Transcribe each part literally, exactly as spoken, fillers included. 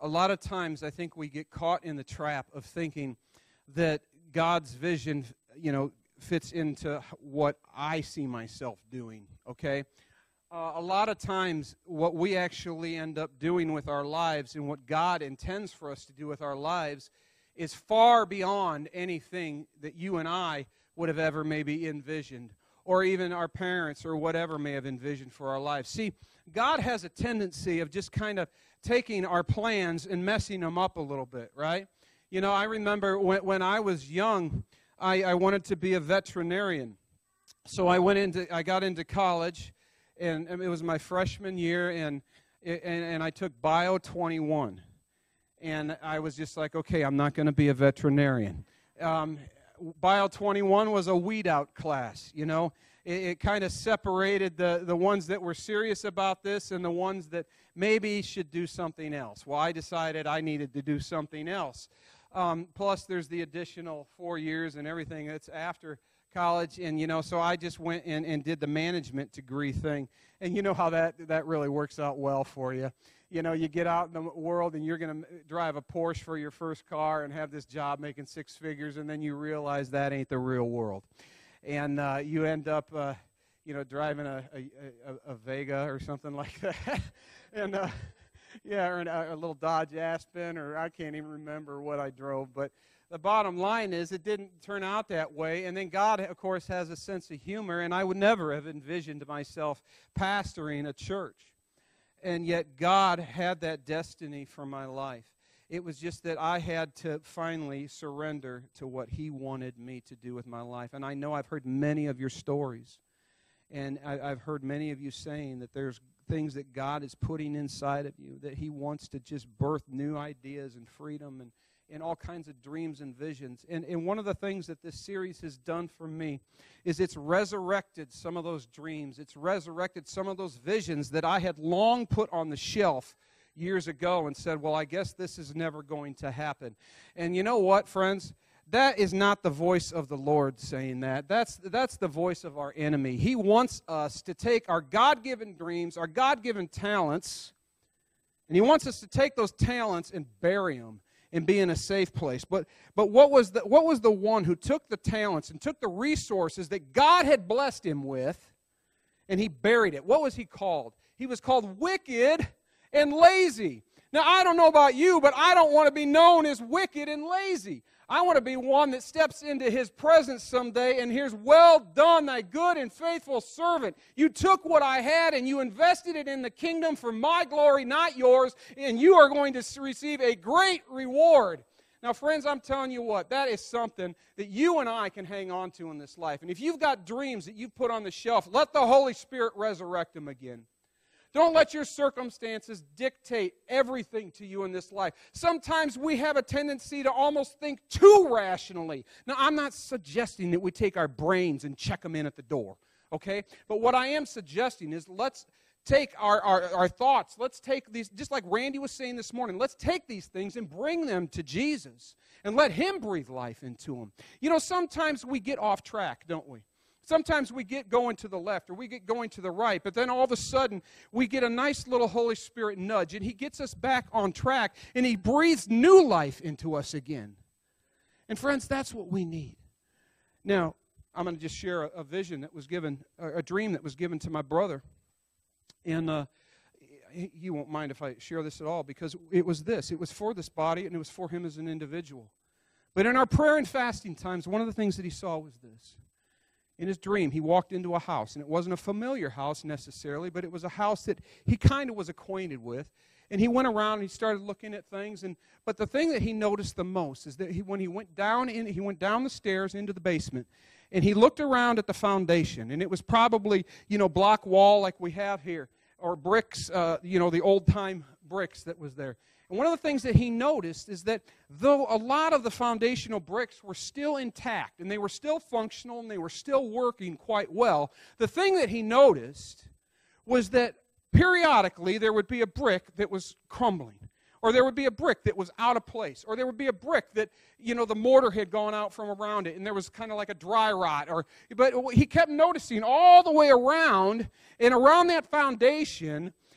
a lot of times I think we get caught in the trap of thinking that God's vision, you know, fits into what I see myself doing, okay? Uh, a lot of times what we actually end up doing with our lives and what God intends for us to do with our lives is far beyond anything that you and I would have ever maybe envisioned, or even our parents or whatever may have envisioned for our lives. See, God has a tendency of just kind of taking our plans and messing them up a little bit, right? You know, I remember when, when I was young, I, I wanted to be a veterinarian. So I went into, I got into college, and, and it was my freshman year, and, and, and I took Bio twenty-one. And I was just like, okay, I'm not going to be a veterinarian. Um, Bio twenty-one was a weed out class, you know. It, it kind of separated the, the ones that were serious about this and the ones that maybe should do something else. Well, I decided I needed to do something else. Um, plus, there's the additional four years and everything that's after college. And, you know, so I just went in and did the management degree thing. And you know how that, that really works out well for you. You know, you get out in the world and you're going to drive a Porsche for your first car and have this job making six figures, and then you realize that ain't the real world. And uh, you end up, uh, you know, driving a, a, a, a Vega or something like that. and, uh, yeah, or a, a little Dodge Aspen, or I can't even remember what I drove. But the bottom line is it didn't turn out that way. And then God, of course, has a sense of humor, and I would never have envisioned myself pastoring a church. And yet God had that destiny for my life. It was just that I had to finally surrender to what He wanted me to do with my life. And I know I've heard many of your stories. And I, I've heard many of you saying that there's things that God is putting inside of you, that He wants to just birth new ideas and freedom and, and all kinds of dreams and visions. And, and one of the things that this series has done for me is it's resurrected some of those dreams. It's resurrected some of those visions that I had long put on the shelf years ago and said, well, I guess this is never going to happen. And you know what, friends? That is not the voice of the Lord saying that. That's, that's the voice of our enemy. He wants us to take our God-given dreams, our God-given talents, and He wants us to take those talents and bury them and be in a safe place. But but what was the what was the one who took the talents and took the resources that God had blessed him with, and he buried it? What was he called? He was called wicked and lazy. Now, I don't know about you, but I don't want to be known as wicked and lazy. I want to be one that steps into His presence someday and hears, well done, thy good and faithful servant. You took what I had and you invested it in the kingdom for my glory, not yours, and you are going to receive a great reward. Now, friends, I'm telling you what, that is something that you and I can hang on to in this life. And if you've got dreams that you've put on the shelf, let the Holy Spirit resurrect them again. Don't let your circumstances dictate everything to you in this life. Sometimes we have a tendency to almost think too rationally. Now, I'm not suggesting that we take our brains and check them in at the door, okay? But what I am suggesting is let's take our, our, our thoughts, let's take these, just like Randy was saying this morning, let's take these things and bring them to Jesus and let Him breathe life into them. You know, sometimes we get off track, don't we? Sometimes we get going to the left or we get going to the right, but then all of a sudden we get a nice little Holy Spirit nudge, and He gets us back on track, and He breathes new life into us again. And friends, that's what we need. Now, I'm going to just share a, a vision that was given, a, a dream that was given to my brother. And uh, he, he won't mind if I share this at all, because it was this. It was for this body, and it was for him as an individual. But in our prayer and fasting times, one of the things that he saw was this. In his dream, he walked into a house, and it wasn't a familiar house necessarily, but it was a house that he kind of was acquainted with. And he went around and he started looking at things. And but the thing that he noticed the most is that he, when he went down in, he went down the stairs into the basement, and he looked around at the foundation, and it was probably, you know, block wall like we have here, or bricks, uh, you know, the old time bricks that was there. And one of the things that he noticed is that though a lot of the foundational bricks were still intact and they were still functional and they were still working quite well, the thing that he noticed was that periodically there would be a brick that was crumbling, or there would be a brick that was out of place, or there would be a brick that, you know, the mortar had gone out from around it and there was kind of like a dry rot. Or, but he kept noticing all the way around and around that foundation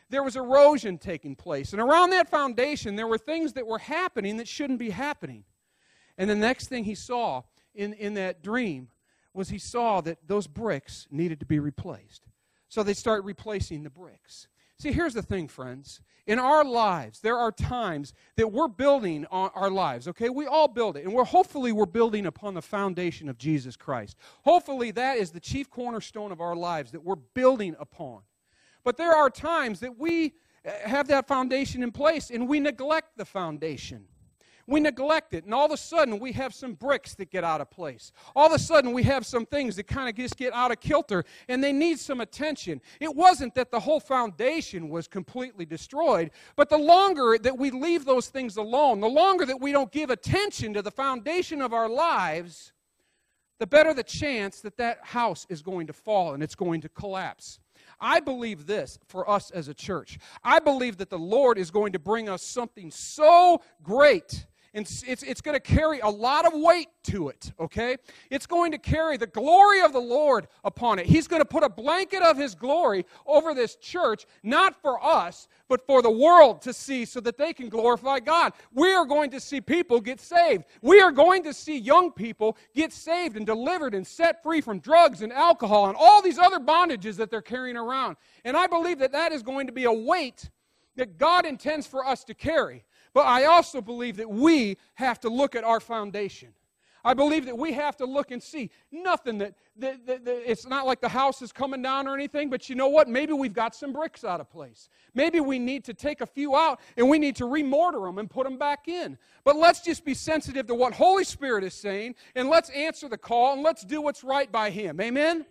there was erosion taking place. And around that foundation, there were things that were happening that shouldn't be happening. And the next thing he saw in, in that dream was he saw that those bricks needed to be replaced. So they start replacing the bricks. See, here's the thing, friends. In our lives, there are times that we're building on our lives, okay? We all build it, and we're hopefully we're building upon the foundation of Jesus Christ. Hopefully that is the chief cornerstone of our lives that we're building upon. But there are times that we have that foundation in place, and we neglect the foundation. We neglect it, and all of a sudden we have some bricks that get out of place. All of a sudden we have some things that kind of just get out of kilter, and they need some attention. It wasn't that the whole foundation was completely destroyed, but the longer that we leave those things alone, the longer that we don't give attention to the foundation of our lives, the better the chance that that house is going to fall and it's going to collapse. I believe this for us as a church. I believe that the Lord is going to bring us something so great. And it's, it's going to carry a lot of weight to it, okay? It's going to carry the glory of the Lord upon it. He's going to put a blanket of His glory over this church, not for us, but for the world to see so that they can glorify God. We are going to see people get saved. We are going to see young people get saved and delivered and set free from drugs and alcohol and all these other bondages that they're carrying around. And I believe that that is going to be a weight that God intends for us to carry. But I also believe that we have to look at our foundation. I believe that we have to look and see nothing that, that, that, that, it's not like the house is coming down or anything, but you know what? Maybe we've got some bricks out of place. Maybe we need to take a few out and we need to remortar them and put them back in. But let's just be sensitive to what Holy Spirit is saying, and let's answer the call, and let's do what's right by Him. Amen?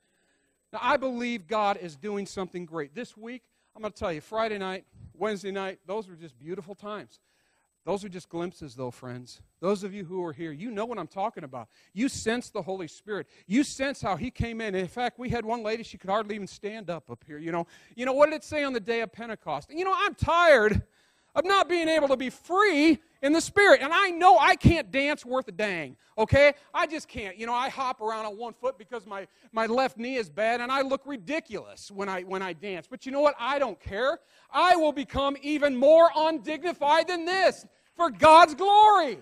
Now, I believe God is doing something great. This week, I'm going to tell you, Friday night, Wednesday night, those were just beautiful times. Those are just glimpses, though, friends. Those of you who are here, you know what I'm talking about. You sense the Holy Spirit. You sense how He came in. In fact, we had one lady, she could hardly even stand up up here. You know, you know what did it say on the day of Pentecost? You know, I'm tired of not being able to be free in the Spirit. And I know I can't dance worth a dang, okay? I just can't. You know, I hop around on one foot because my, my left knee is bad, and I look ridiculous when I, when I dance. But you know what? I don't care. I will become even more undignified than this for God's glory.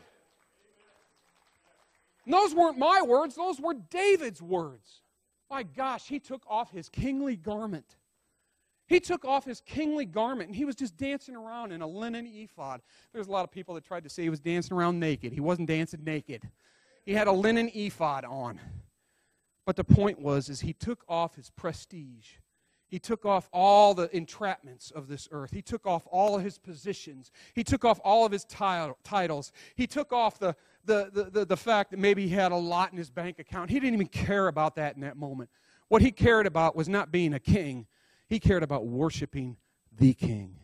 And those weren't my words. Those were David's words. My gosh, he took off his kingly garment. He took off his kingly garment, and he was just dancing around in a linen ephod. There's a lot of people that tried to say he was dancing around naked. He wasn't dancing naked. He had a linen ephod on. But the point was, is he took off his prestige. He took off all the entrapments of this earth. He took off all of his positions. He took off all of his title, titles. He took off the, the, the, the, the fact that maybe he had a lot in his bank account. He didn't even care about that in that moment. What he cared about was not being a king. He cared about worshiping the King.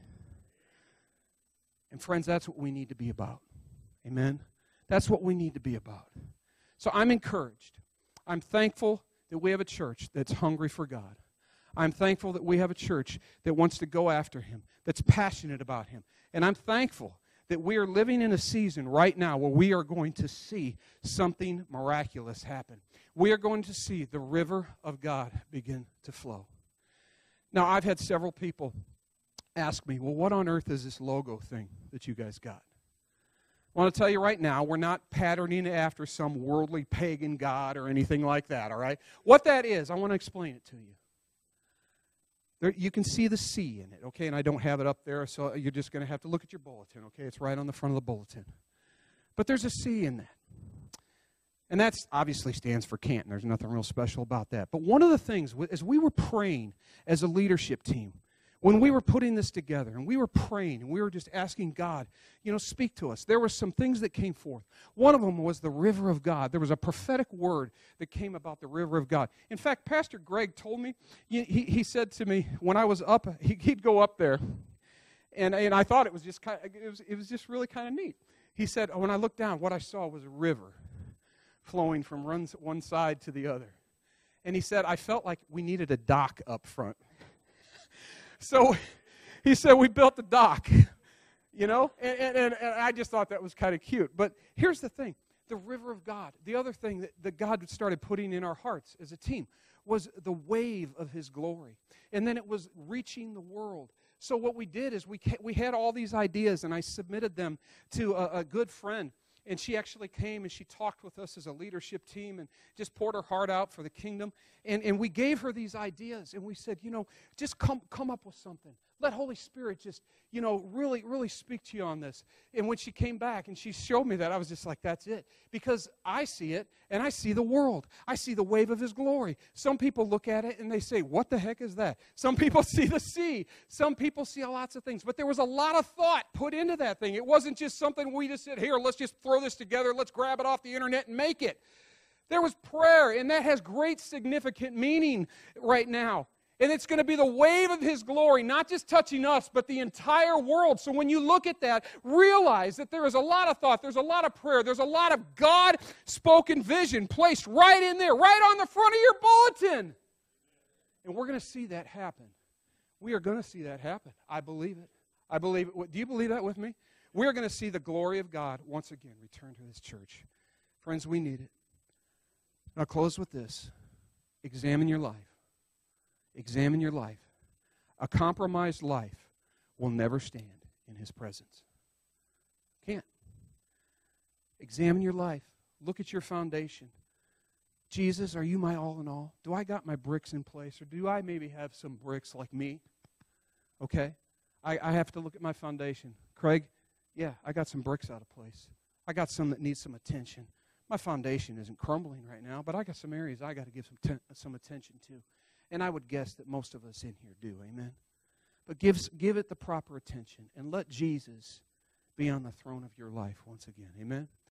And friends, that's what we need to be about. Amen? That's what we need to be about. So I'm encouraged. I'm thankful that we have a church that's hungry for God. I'm thankful that we have a church that wants to go after Him, that's passionate about Him. And I'm thankful that we are living in a season right now where we are going to see something miraculous happen. We are going to see the river of God begin to flow. Now, I've had several people ask me, well, what on earth is this logo thing that you guys got? I want to tell you right now, we're not patterning after some worldly pagan god or anything like that, all right? What that is, I want to explain it to you. There, you can see the C in it, okay? And I don't have it up there, so you're just going to have to look at your bulletin, okay? It's right on the front of the bulletin. But there's a C in that. And that obviously stands for Canton. There's nothing real special about that. But one of the things, as we were praying as a leadership team, when we were putting this together, and we were praying, and we were just asking God, you know, speak to us, there were some things that came forth. One of them was the river of God. There was a prophetic word that came about the river of God. In fact, Pastor Greg told me, he, he said to me, when I was up, he, he'd go up there, and, and I thought it was just kind of, it was, it was just really kind of neat. He said, when I looked down, what I saw was a river flowing from one side to the other. And he said, I felt like we needed a dock up front. So he said, we built the dock, you know, and, and, and I just thought that was kind of cute. But here's the thing, the river of God. The other thing that, that God started putting in our hearts as a team was the wave of His glory. And then it was reaching the world So what we did is we we had all these ideas, and I submitted them to a, a good friend. And she actually came and she talked with us as a leadership team and just poured her heart out for the kingdom. And, and we gave her these ideas, and we said, you know, just come come up with something. Let Holy Spirit just, you know, really, really speak to you on this. And when she came back and she showed me that, I was just like, that's it. Because I see it, and I see the world. I see the wave of His glory. Some people look at it, and they say, what the heck is that? Some people see the sea. Some people see lots of things. But there was a lot of thought put into that thing. It wasn't just something we just said, here, let's just throw this together. Let's grab it off the internet and make it. There was prayer, and that has great significant meaning right now. And it's going to be the wave of His glory, not just touching us, but the entire world. So when you look at that, realize that there is a lot of thought, there's a lot of prayer, there's a lot of God-spoken vision placed right in there, right on the front of your bulletin. And we're going to see that happen. We are going to see that happen. I believe it. I believe it. Do you believe that with me? We're going to see the glory of God once again return to His church. Friends, we need it. I'll close with this. Examine your life. Examine your life. A compromised life will never stand in His presence. Can't. Examine your life. Look at your foundation. Jesus, are you my all in all? Do I got my bricks in place? Or do I maybe have some bricks like me? Okay? I, I have to look at my foundation. Craig, yeah, I got some bricks out of place. I got some that need some attention. My foundation isn't crumbling right now, but I got some areas I got to give some ten, some attention to. And I would guess that most of us in here do, amen? But give, give it the proper attention and let Jesus be on the throne of your life once again, amen?